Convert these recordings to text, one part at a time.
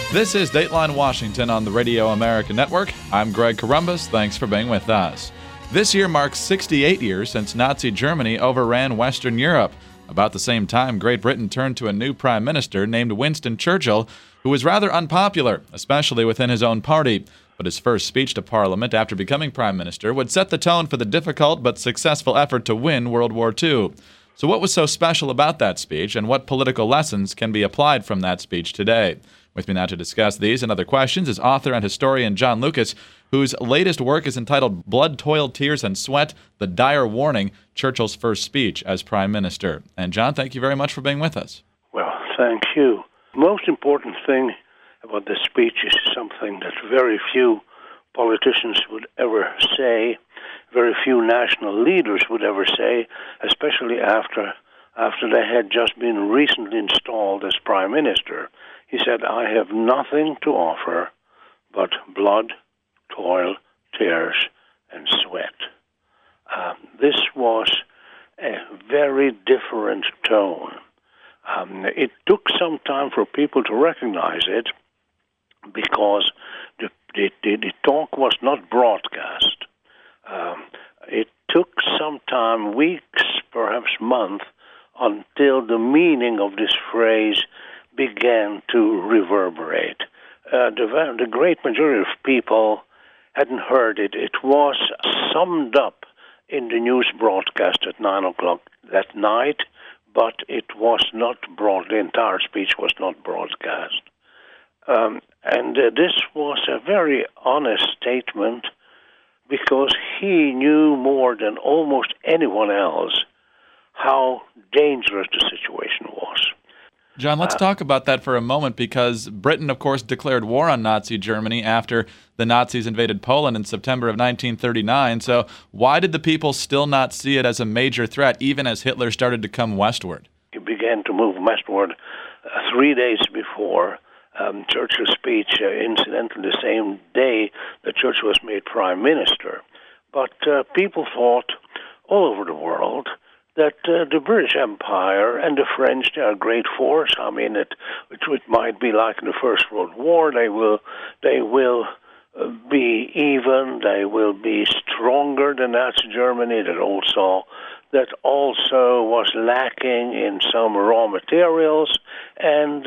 This is Dateline Washington on the Radio America Network. I'm Greg Corombos. Thanks for being with us. This year marks 68 years since Nazi Germany overran Western Europe. About the same time, Great Britain turned to a new prime minister named Winston Churchill, who was rather unpopular, especially within his own party. But his first speech to Parliament after becoming prime minister would set the tone for the difficult but successful effort to win World War II. So what was so special about that speech, and what political lessons can be applied from that speech today? With me now to discuss these and other questions is author and historian John Lucas, whose latest work is entitled Blood, Toil, Tears, and Sweat, The Dire Warning, Churchill's First Speech as Prime Minister. And John, thank you very much for being with us. Well, thank you. The most important thing about this speech is something that very few politicians would ever say, very few national leaders would ever say, especially after they had just been recently installed as Prime Minister. He said, "I have nothing to offer but blood, toil, tears, and sweat." This was a very different tone. It took some time for people to recognize it because the talk was not broadcast. It took some time, weeks, perhaps months, until the meaning of this phrase began to reverberate. The great majority of people hadn't heard it. It was summed up in the news broadcast at 9 o'clock that night, but it was not the entire speech was not broadcast. And this was a very honest statement because he knew more than almost anyone else how dangerous the situation was. John, let's talk about that for a moment, because Britain, of course, declared war on Nazi Germany after the Nazis invaded Poland in September of 1939. So why did the people still not see it as a major threat, even as Hitler started to come westward? He began to move westward 3 days before Churchill's speech, incidentally the same day that Churchill was made Prime Minister. But people thought all over the world that the British Empire and the French, they are a great force. I mean, it might be like in the First World War. They will be even. They will be stronger than Nazi Germany. That also was lacking in some raw materials, and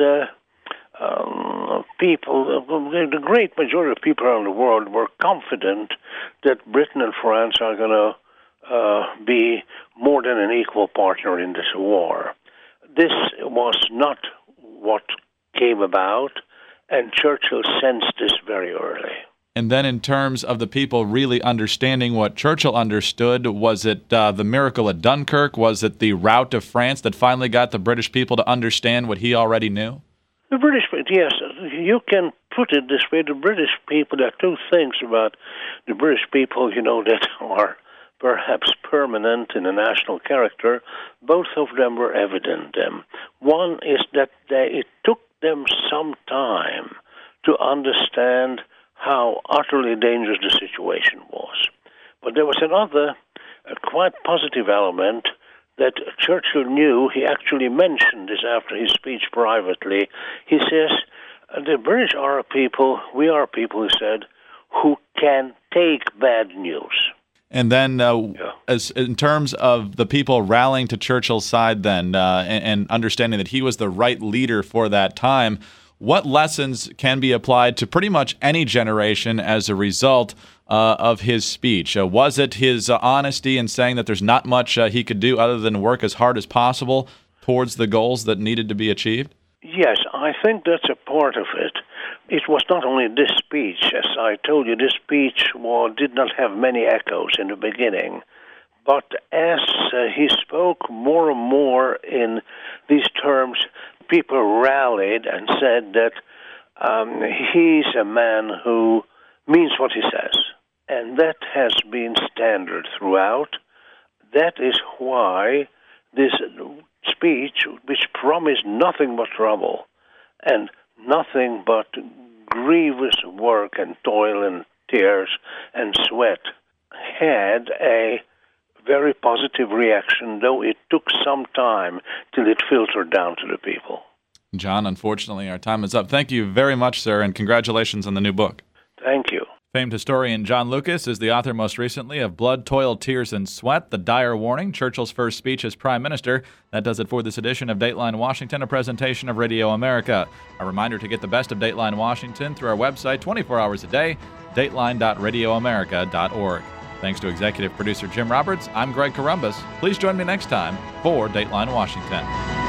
the great majority of people around the world were confident that Britain and France are going to be more than an equal partner in this war. This was not what came about, and Churchill sensed this very early. And then in terms of the people really understanding what Churchill understood, was it the miracle at Dunkirk? Was it the rout of France that finally got the British people to understand what he already knew? The British, yes, you can put it this way. The British people, there are two things about the British people, that are perhaps permanent in a national character. Both of them were evident. One is that it took them some time to understand how utterly dangerous the situation was. But there was another quite positive element that Churchill knew. He actually mentioned this after his speech privately. He says, the British are a people, we are a people, he said, who can take bad news. And then as in terms of the people rallying to Churchill's side then and understanding that he was the right leader for that time, what lessons can be applied to pretty much any generation as a result of his speech? Was it his honesty in saying that there's not much he could do other than work as hard as possible towards the goals that needed to be achieved? Yes, I think that's a part of it. It was not only this speech. As I told you, this speech did not have many echoes in the beginning. But as he spoke more and more in these terms, people rallied and said that he's a man who means what he says. And that has been standard throughout. That is why this speech, which promised nothing but trouble and nothing but grievous work and toil and tears and sweat, had a very positive reaction, though it took some time till it filtered down to the people. John, unfortunately, our time is up. Thank you very much, sir, and congratulations on the new book. Thank you. Famed historian John Lucas is the author most recently of Blood, Toil, Tears, and Sweat, The Dire Warning, Churchill's First Speech as Prime Minister. That does it for this edition of Dateline Washington, a presentation of Radio America. A reminder to get the best of Dateline Washington through our website 24 hours a day, dateline.radioamerica.org. Thanks to executive producer Jim Roberts, I'm Greg Corombos. Please join me next time for Dateline Washington.